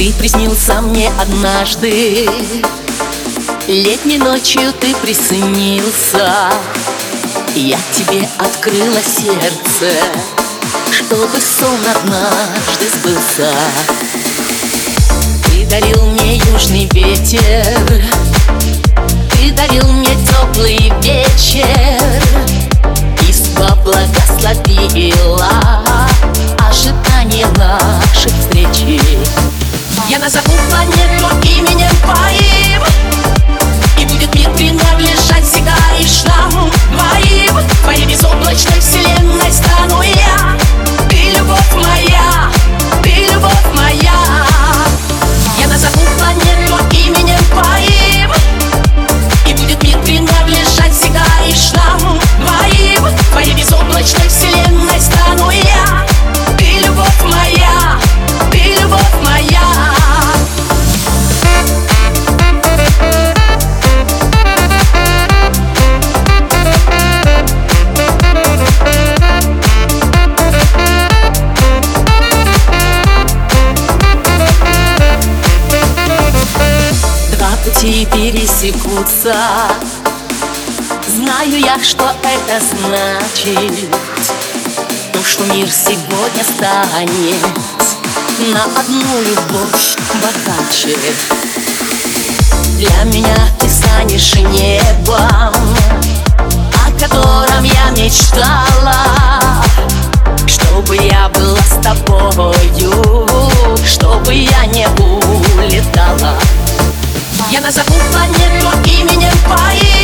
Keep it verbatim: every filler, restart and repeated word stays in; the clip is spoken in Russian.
Ты приснился мне однажды, летней ночью ты приснился. Я тебе открыла сердце, чтобы сон однажды сбылся. Ты дарил мне южный ветер, ты дарил мне теплый вечер, Изба благословила ожидание нашей встречи. Я назову планету именем твоим, и будет мир принадлежать всегда лишь нам двоим. В твоей безоблачной вселенной стану я. Ты любовь моя, ты любовь моя. Я назову планету именем твоим, и будет мир принадлежать всегда лишь нам двоим. В твоей безоблачной вселенной стану я. Ты любовь моя, ты любовь моя. Пути пересекутся, знаю я, что это значит. То, что мир сегодня станет на одну любовь богаче. Для меня ты станешь небом, о котором я мечтала, чтобы я была с тобою, чтобы я не улетала. Я назову планету именем твоим,